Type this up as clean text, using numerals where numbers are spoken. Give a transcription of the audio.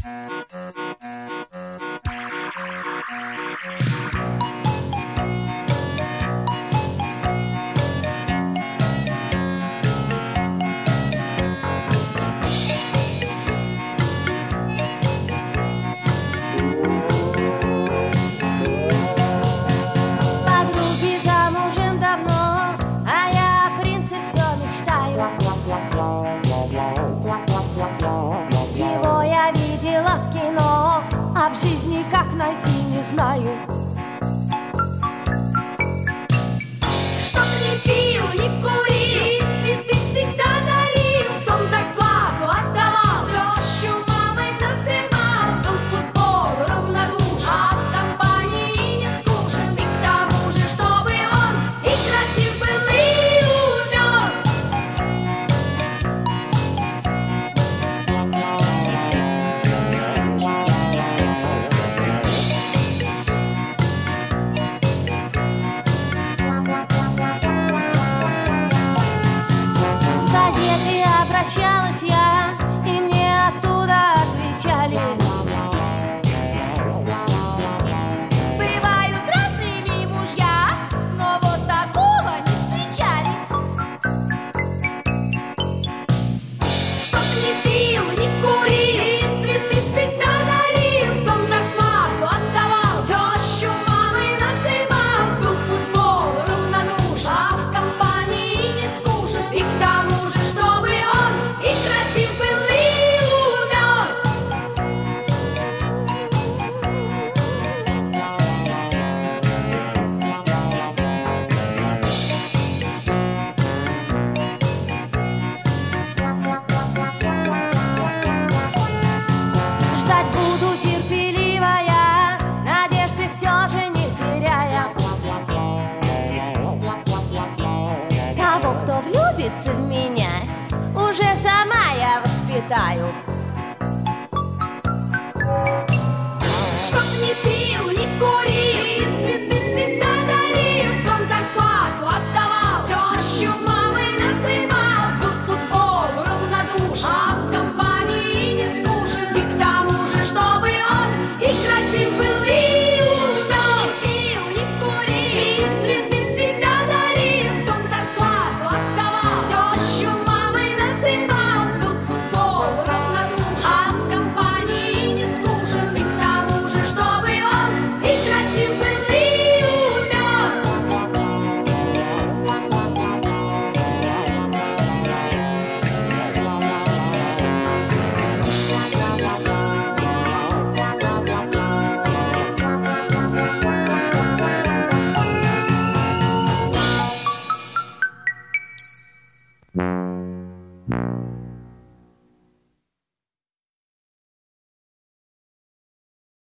Подруги замужем давно, а я о принце все мечтаю. Его я видела в кино, а в жизни как найти не знаю. Чтоб не пил, не курил, цветы всегда дарил, в дом зарплату отдавал, тещу мамой называл. Был к футболу равнодушен, а в компании не скучен. И к тому же, чтобы он и красив был, и умен. В газеты обращалась я, и мне оттуда отвечали: бывают разными мужья, но вот такого не встречали. Чтоб не пил, не курил, цветы всегда дарил, в дом зарплату отдавал, тещу мамой называл. Был к футболу равнодушен, а в компании не скучен. И к тому же, чтобы он и красив был, и умен. Ждать буду терпеливая, надежды все же не теряя. Того, кто влюбится в меня, уже сама я воспитаю.